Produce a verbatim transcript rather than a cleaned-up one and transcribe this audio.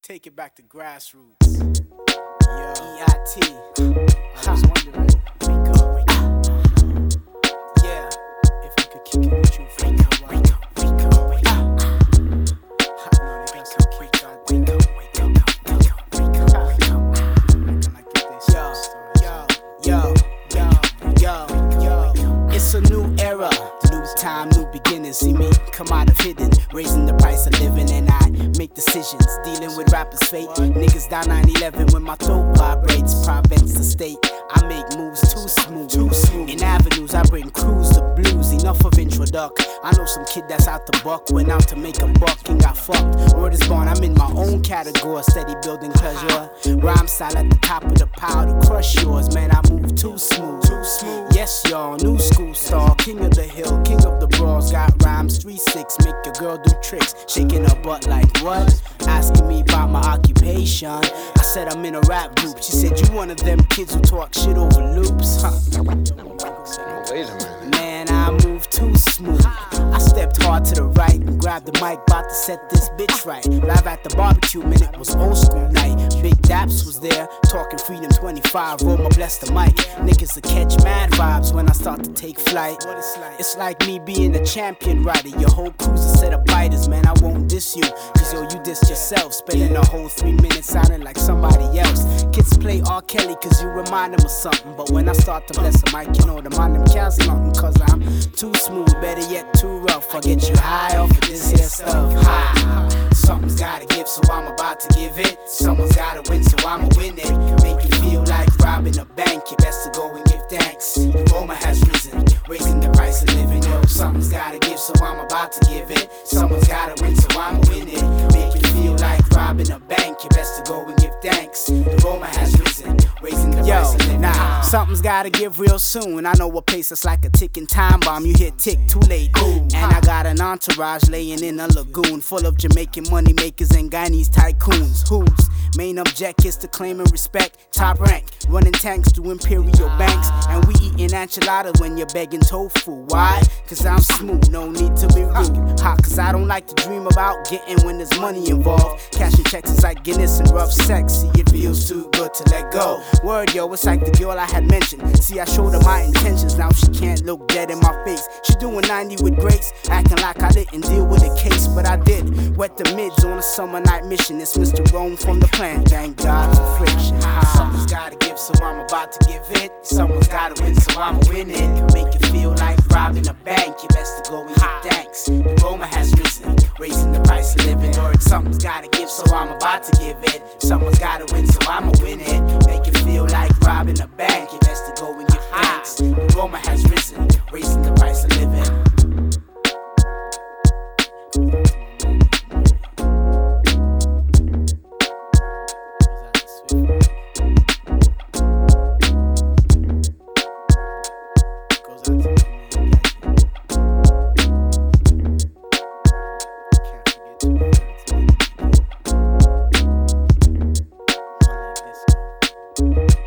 Take it back to grassroots. Yo, E I T. I was wondering, Rico, Rico. Yeah, if I could kick it with you for Rico, Rico, Rico, Rico. I know they got some kick out there. Rico, Rico, Rico, Rico, Rico. I get this yo, yo, yo, yo, yo. It's a new era, new time, new beginnings. See me come out of hidden, raising the price of living, and I make decisions, dealing with rappers' fate. Niggas down nine eleven when my throat vibrates, prevents the state. I make moves too smooth, too smooth. In avenues I bring crews to blues. Enough of introduct. I know some kid that's out the buck, went out to make a buck and got fucked. Word is born, I'm in my own category, steady building pleasure. Rhyme style at the top of the pile to crush yours, man. I move too smooth, too smooth. Yes, y'all, new school star, king of the hill, king of the brawls. Got rhymes three six, make your girl do tricks, shaking her butt like what? Asking me about my occupation. I said I'm in a rap group. She said you one of them kids who talk shit over loops, huh? Wait a minute. Man, I move too smooth. I stepped hard to the right and grabbed the mic, about to set this bitch right. Live at the barbecue, man, it was old school night. Big Daps was there, talking Freedom twenty-five. Roma bless the mic. Niggas will catch mad vibes when I start to take flight. It's like me being a champion rider. Your whole crew's a set of biters, man. I won't diss you, cause yo, you dissed yourself. Spending a whole three minutes sounding like somebody else. Kids play R. Kelly cause you remind them of something. But when I start to bless the mic, you know the mind them counts nothing. Cause I'm too smooth, better yet too rough. I get you high off of this here stuff. High. Something's gotta give, so I'm about to give it. Someone's gotta win, so I'ma win it. Make you feel like robbing a bank. You best to go and give thanks. Roma has risen, raising the price of living. Yo, something's gotta give, so I'm about to give it. Someone's gotta win, so I'ma win it. Make you feel like robbing a bank. You best to go and give thanks. The Roma has risen, raising the price of living. Nah, something's gotta give real soon. I know a pace that's like a ticking time bomb. You hit tick too late. And I got an entourage laying in a lagoon full of Jamaican money makers and Guyanese tycoons. Whose main object is to claim and respect top rank, running tanks to imperial banks. And we eating enchiladas when you're begging tofu. Why? Cause I'm smooth, no need to be rude. Hot cause I don't like to dream about getting when there's money involved. Cashing checks is like Guinness and rough sexy. It feels too good to let go. Word yo, it's like the girl I had mentioned. See, I showed her my intentions, now she can't look dead in my face. She doing ninety with grace, acting like I didn't deal with the case, but I did. Wet the mids on a summer night mission. It's Mister Rome from the plant, thank God for friction. Someone's gotta give, so I'm about to give it. Someone's gotta win, so I'ma win it. Make you feel like robbing a bank. You best to go and give thanks. The Roma has risen, raising the price of living. Or something's gotta give, so I'm about to give it. Someone's gotta win, so I'ma win it. Make you feel like robbing a bank. You best to go and give thanks. The Roma has risen, raising the price of living. Thank you.